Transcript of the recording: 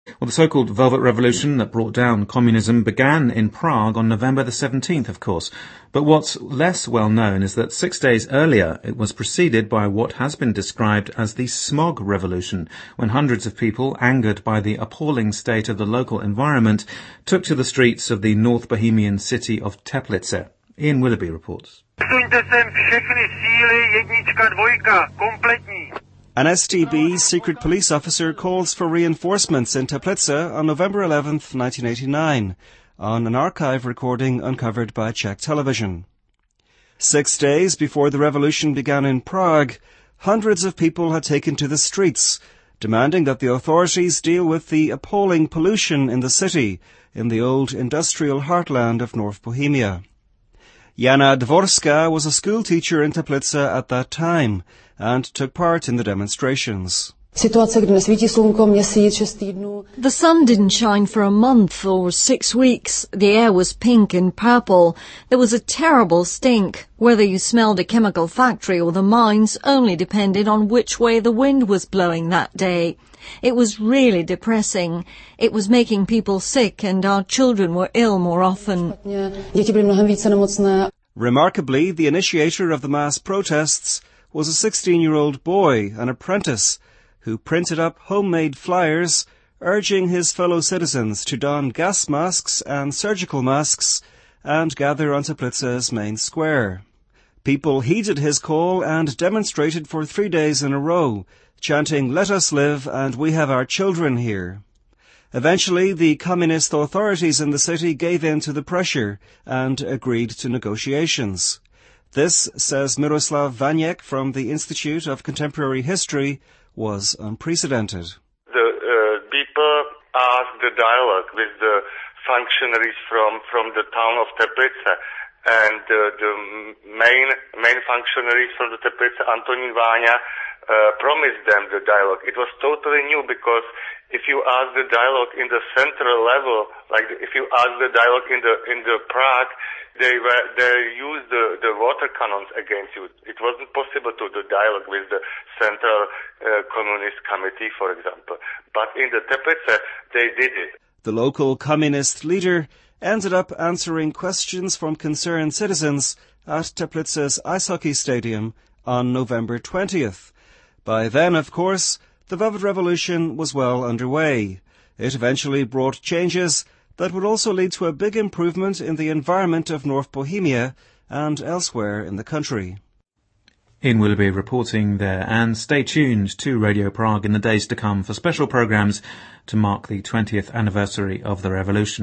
Well, the so-called Velvet Revolution that brought down communism began in Prague on November the 17th, of course. But what's less well known is that 6 days earlier it was preceded by what has been described as the Smog Revolution, when hundreds of people, angered by the appalling state of the local environment, took to the streets of the North Bohemian city of Teplice. Ian Willoughby reports. An STB secret police officer calls for reinforcements in Teplice on November 11th, 1989, on an archive recording uncovered by Czech television. 6 days before the revolution began in Prague, hundreds of people had taken to the streets, demanding that the authorities deal with the appalling pollution in the city, in the old industrial heartland of North Bohemia. Jana Dvorska was a schoolteacher in Teplice at that time and took part in the demonstrations. The sun didn't shine for a month or 6 weeks. The air was pink and purple. There was a terrible stink. Whether you smelled a chemical factory or the mines only depended on which way the wind was blowing that day. It was really depressing. It was making people sick and our children were ill more often. Remarkably, the initiator of the mass protests was a 16-year-old boy, an apprentice, who printed up homemade flyers urging his fellow citizens to don gas masks and surgical masks and gather on Teplice's main square. People heeded his call and demonstrated for 3 days in a row, chanting, "Let us live and we have our children here." Eventually, the communist authorities in the city gave in to the pressure and agreed to negotiations. This, says Miroslav Vaniek from the Institute of Contemporary History, was unprecedented. The people asked the dialogue with the functionaries from the town of Teplice, and the main functionaries from the Teplice, Antonín Váňa, promised them the dialogue. It was totally new because if you ask the dialogue in the central level, like if you ask the dialogue in the Prague, they used the water cannons against you. It wasn't possible to do dialogue with the Central Communist Committee, for example. But in the Teplice, they did it. The local communist leader ended up answering questions from concerned citizens at Teplice's ice hockey stadium on November 20th. By then, of course, the Velvet Revolution was well underway. It eventually brought changes that would also lead to a big improvement in the environment of North Bohemia and elsewhere in the country. Ian Willoughby reporting there, and stay tuned to Radio Prague in the days to come for special programmes to mark the 20th anniversary of the revolution.